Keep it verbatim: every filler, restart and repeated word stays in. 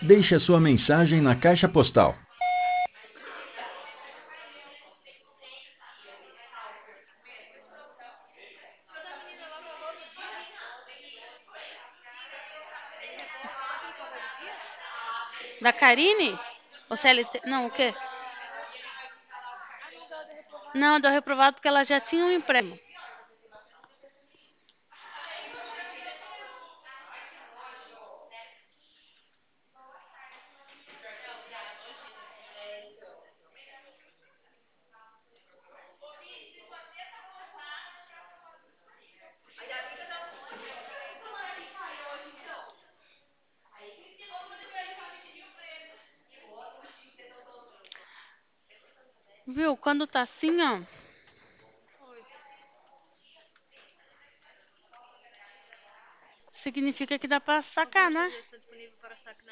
Deixe a sua mensagem na caixa postal. Da Karine? O C L T? Não, o quê? Não, deu reprovado porque ela já tinha um emprego. Viu? Quando tá assim, ó, significa que dá pra sacar, né?